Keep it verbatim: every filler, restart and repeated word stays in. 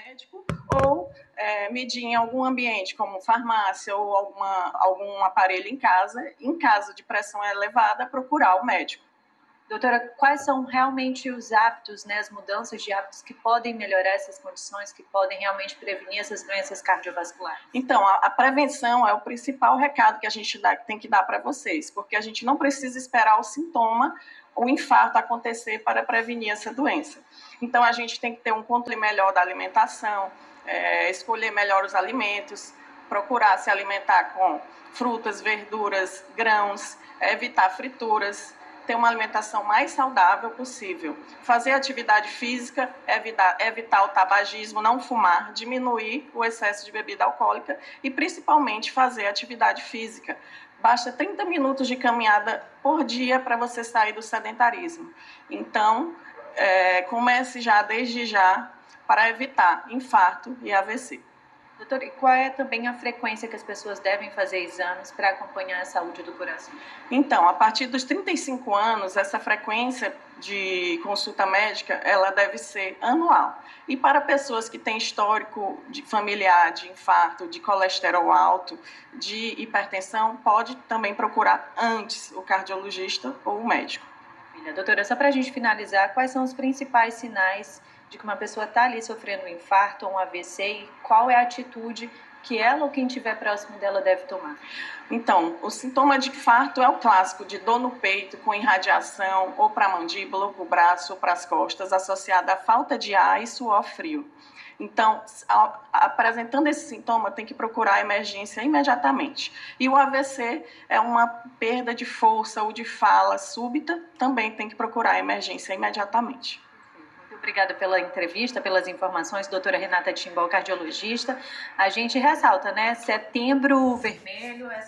médico ou é, medir em algum ambiente, como farmácia ou alguma, algum aparelho em casa. Em caso de pressão elevada, procurar o médico. Doutora, quais são realmente os hábitos, né, as mudanças de hábitos que podem melhorar essas condições, que podem realmente prevenir essas doenças cardiovasculares? Então, a, a prevenção é o principal recado que a gente dá, tem que dar para vocês, porque a gente não precisa esperar o sintoma, o infarto acontecer para prevenir essa doença. Então, a gente tem que ter um controle melhor da alimentação, é, escolher melhor os alimentos, procurar se alimentar com frutas, verduras, grãos, evitar frituras, ter uma alimentação mais saudável possível. Fazer atividade física, evitar, evitar o tabagismo, não fumar, diminuir o excesso de bebida alcoólica e, principalmente, fazer atividade física. Basta trinta minutos de caminhada por dia para você sair do sedentarismo. Então, é, comece já, desde já, para evitar infarto e A V C. Doutor, e qual é também a frequência que as pessoas devem fazer exames para acompanhar a saúde do coração? Então, a partir dos trinta e cinco anos, essa frequência de consulta médica, ela deve ser anual. E para pessoas que têm histórico de familiar, de infarto, de colesterol alto, de hipertensão, pode também procurar antes o cardiologista ou o médico. Doutora, só para a gente finalizar, quais são os principais sinais de que uma pessoa está ali sofrendo um infarto ou um A V C e qual é a atitude que ela ou quem estiver próximo dela deve tomar? Então, o sintoma de infarto é o clássico de dor no peito com irradiação ou para a mandíbula, ou para o braço, ou para as costas, associada à falta de ar e suor frio. Então, a, apresentando esse sintoma, tem que procurar a emergência imediatamente. E o A V C é uma perda de força ou de fala súbita, também tem que procurar a emergência imediatamente. Muito obrigada pela entrevista, pelas informações, doutora Renata Timbó, cardiologista. A gente ressalta, né? Setembro Vermelho.